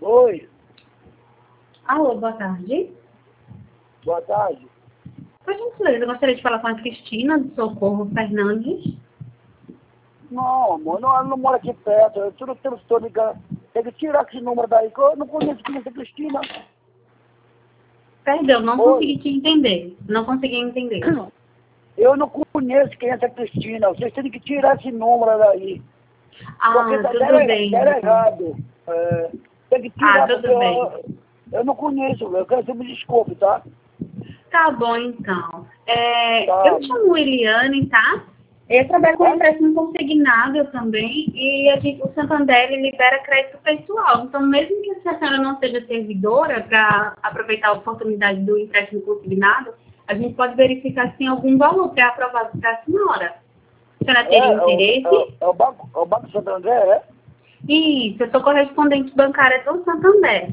Oi, Alô, boa tarde. boa tarde. Por gentileza, eu gostaria de falar com a Cristina do Socorro Fernandes. Não, amor, não, ela não mora aqui perto. Eu estou ligando. Tem que tirar esse número daí, que eu não conheço quem é essa Cristina. Perdão, não Oi. consegui te entender. Não consegui entender. Eu não conheço quem é essa Cristina. Vocês têm que tirar esse número daí. Porque Ah, tudo deram bem. errado. Tem que tirar, Tudo porque bem. eu não conheço. Eu quero que você me desculpe, tá? Tá bom, então. Tá. Eu me chamo Eliane, tá? Eu trabalho com empréstimo consignado também e o Santander ele libera crédito pessoal. Então, mesmo que a senhora não seja servidora para aproveitar a oportunidade do empréstimo consignado, a gente pode verificar se tem algum valor pré-aprovado para a senhora. A senhora teria interesse? É o Banco Santander, é? Isso, eu sou correspondente bancária do Santander.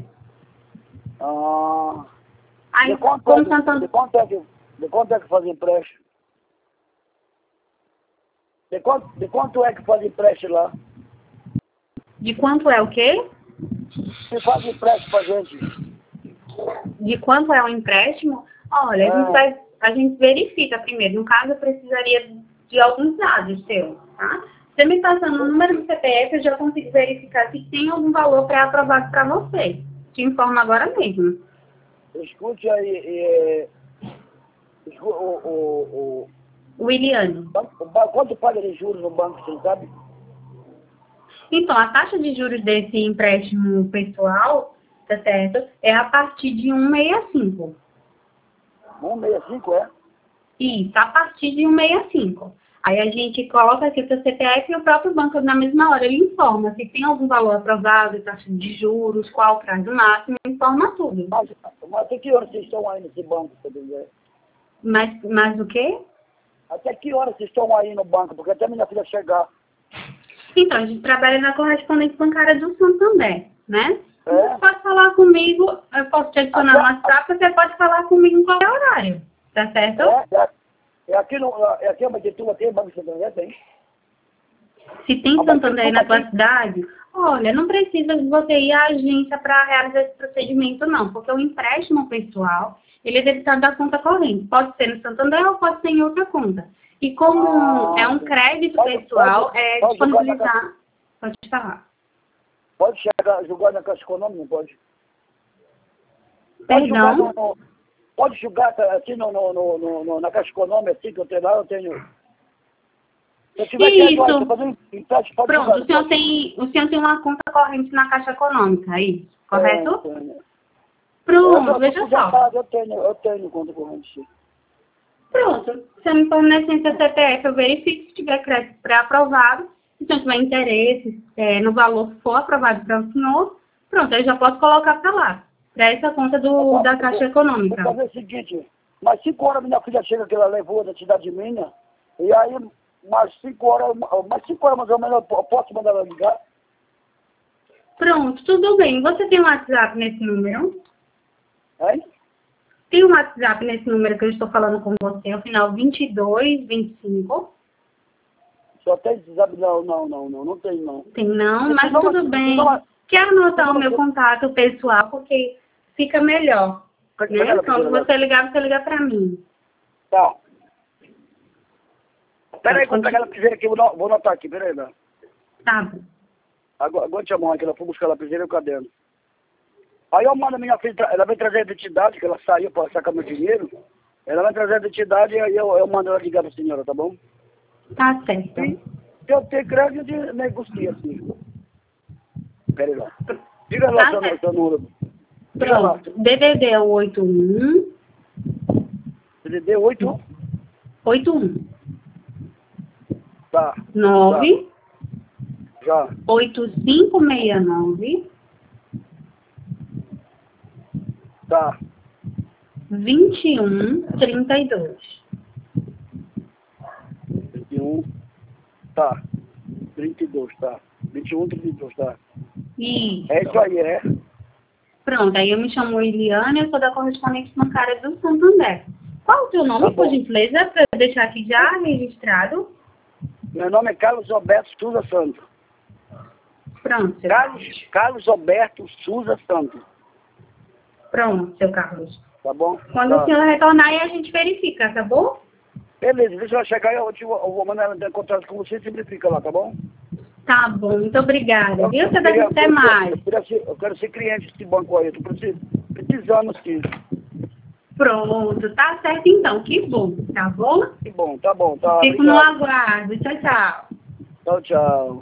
Aí, De quanto como Santander... de quanto é que faz empréstimo? De quanto é que faz empréstimo lá? De quanto é o quê? Se faz empréstimo pra gente? De quanto é o empréstimo? Olha, a gente verifica primeiro. No caso, eu precisaria de alguns dados seus, tá? Você me passando o número do CPF, eu já consigo verificar se tem algum valor pré-aprovado para você. Te informo agora mesmo. Escute aí, Williane. quanto paga de juros no banco, você sabe? Então, a taxa de juros desse empréstimo pessoal, tá certo? É a partir de 1,65. 1,65, é? Isso, a partir de 1,65. Aí a gente coloca aqui o seu CPF e o próprio banco, na mesma hora, ele informa se tem algum valor aprovado, taxa de juros, qual o prazo máximo, informa tudo. Mas até que horas vocês estão aí nesse banco, se quiser? Mas o quê? Até que horas vocês estão aí no banco? Porque até minha filha chegar. Então, a gente trabalha na correspondente bancária do Santander, né? É? Você pode falar comigo, eu posso te adicionar no WhatsApp, você pode falar comigo em qualquer horário, tá certo? Aqui em Maquituba tem Banco Santander, tem? Se tem Santander aí na tua cidade, olha, não precisa de você ir à agência para realizar esse procedimento, não, porque o empréstimo pessoal, ele é debitado da conta corrente. Pode ser no Santander ou pode ser em outra conta. E como é um crédito pessoal, disponibilizar... Pode falar. Pode julgar na Caixa Econômica, não pode? Perdão? Pode julgar aqui na Caixa Econômica, assim, que eu tenho lá, eu tenho... Se eu tiver Isso. agora, fazer um empréstimo, pode Pronto, julgar, o senhor tem uma conta corrente na Caixa Econômica, aí, correto? Tenho. Pronto, veja só. Eu tenho conta corrente, sim. Pronto, se eu me fornecer seu CPF, eu verifico se tiver crédito pré-aprovado, se o senhor tiver interesse no valor que for aprovado para o senhor, pronto, eu já posso colocar para lá, para essa conta da Caixa Econômica. Vou fazer o seguinte, mais 5 horas minha filha chega, que ela levou da cidade de Minas, e aí mais 5 horas mais ou menos eu posso mandar ela ligar? Pronto, tudo bem. Você tem um WhatsApp nesse número? Hein? Tem um WhatsApp nesse número que eu estou falando com você, ao final 2225. Só tem WhatsApp? Não tem não. Tem não, mas tudo bem. Quero anotar o meu contato pessoal, porque fica melhor. Né? Quando você ligar para mim. Tá. Peraí, vou pegar a lapiseira aqui, vou anotar aqui, peraí, né? Tá bom. Agora te chamar aqui, ela foi buscar a lapiseira e o caderno. Aí eu mando a minha filha, ela vem trazer a identidade, que ela saiu para sacar meu dinheiro. Ela vai trazer a identidade e aí eu mando ela ligar para a senhora, tá bom? Tá certo. Se eu ter crédito, eu negocio assim. Peraí lá. Diga lá seu número. Pronto. DDD é o 81. DDD 81? 81. Tá. 9. Já. 8569. Tá. 2132. 21. Tá. 32, tá. 21, 32, tá. Isso. É isso aí, é? Pronto, aí eu me chamo Eliane, eu sou da correspondente bancária do Santander. Qual o seu nome, por gentileza, para eu deixar aqui já registrado? Meu nome é Carlos Alberto Souza Santos. Pronto, seu Carlos Alberto Souza Santos. Pronto, seu Carlos. Tá bom? Quando Tá. o senhor retornar, aí a gente verifica, tá bom? Beleza, deixa eu chegar aí, eu vou mandar ela entrar em contato com você e simplifica lá, tá bom? Tá bom, muito obrigada. Viu? Você queria- deve ter mais. eu quero ser cliente desse banco aí, eu tô precisando sim. Pronto, tá certo então. Que bom, tá bom? Que bom, tá bom, tá. Fico no Obrigado. aguardo. Tchau, tchau. Tchau, tchau.